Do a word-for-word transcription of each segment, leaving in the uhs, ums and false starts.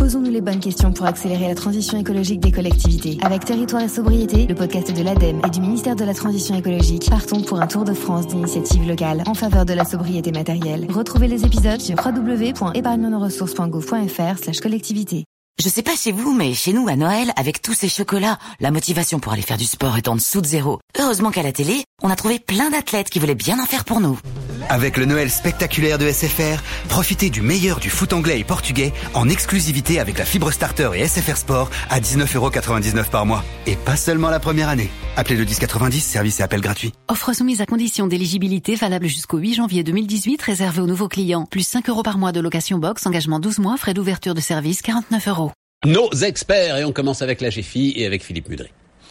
Posons-nous les bonnes questions pour accélérer la transition écologique des collectivités. Avec Territoire et Sobriété, le podcast de l'ADEME et du ministère de la Transition écologique, partons pour un tour de France d'initiatives locales en faveur de la sobriété matérielle. Retrouvez les épisodes sur w w w point épargne nos ressources point gouv point f r slash collectivité. Je sais pas chez vous, mais chez nous, à Noël, avec tous ces chocolats, la motivation pour aller faire du sport est en dessous de zéro. Heureusement qu'à la télé, on a trouvé plein d'athlètes qui voulaient bien en faire pour nous. Avec le Noël spectaculaire de S F R, profitez du meilleur du foot anglais et portugais en exclusivité avec la fibre starter et S F R Sport à dix-neuf euros quatre-vingt-dix-neuf par mois. Et pas seulement la première année. Appelez le dix quatre-vingt-dix, service et appel gratuit. Offre soumise à condition d'éligibilité valable jusqu'au huit janvier deux mille dix-huit, réservée aux nouveaux clients. Plus cinq euros par mois de location box, engagement douze mois, frais d'ouverture de service quarante-neuf euros. Nos experts, et on commence avec la G F I et avec Philippe Mudry.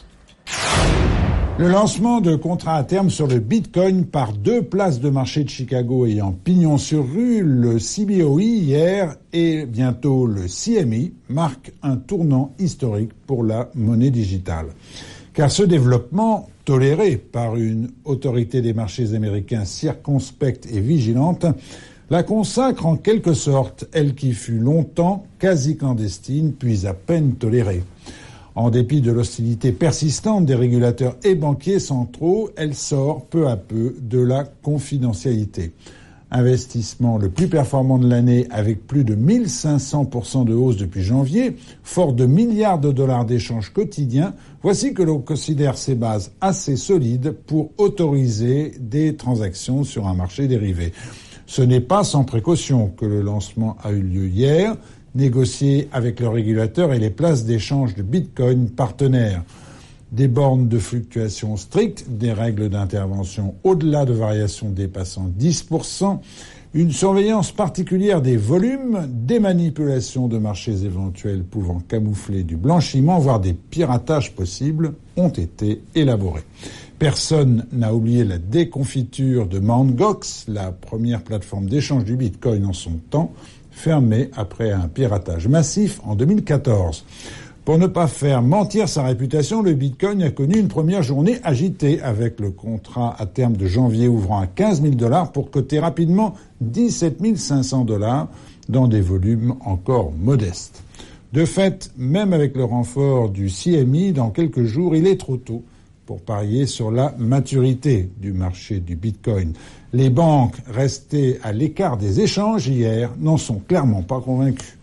Le lancement de contrats à terme sur le Bitcoin par deux places de marché de Chicago ayant pignon sur rue, le C B O E hier et bientôt le C M E, marque un tournant historique pour la monnaie digitale. Car ce développement, toléré par une autorité des marchés américains circonspecte et vigilante, la consacre en quelque sorte, elle qui fut longtemps quasi clandestine, puis à peine tolérée. En dépit de l'hostilité persistante des régulateurs et banquiers centraux, elle sort peu à peu de la confidentialité. Investissement le plus performant de l'année avec plus de mille cinq cents pour cent de hausse depuis janvier, fort de milliards de dollars d'échanges quotidiens, voici que l'on considère ces bases assez solides pour autoriser des transactions sur un marché dérivé. Ce n'est pas sans précaution que le lancement a eu lieu hier, négocié avec le régulateur et les places d'échange de Bitcoin partenaires. Des bornes de fluctuation strictes, des règles d'intervention au-delà de variations dépassant dix pour cent, une surveillance particulière des volumes, des manipulations de marchés éventuels pouvant camoufler du blanchiment, voire des piratages possibles, ont été élaborés. Personne n'a oublié la déconfiture de Mt. Gox, la première plateforme d'échange du Bitcoin en son temps, fermée après un piratage massif en deux mille quatorze. Pour ne pas faire mentir sa réputation, le Bitcoin a connu une première journée agitée avec le contrat à terme de janvier ouvrant à quinze mille dollars pour coter rapidement dix-sept mille cinq cents dollars dans des volumes encore modestes. De fait, même avec le renfort du C M E, dans quelques jours, il est trop tôt pour parier sur la maturité du marché du Bitcoin. Les banques restées à l'écart des échanges hier n'en sont clairement pas convaincues.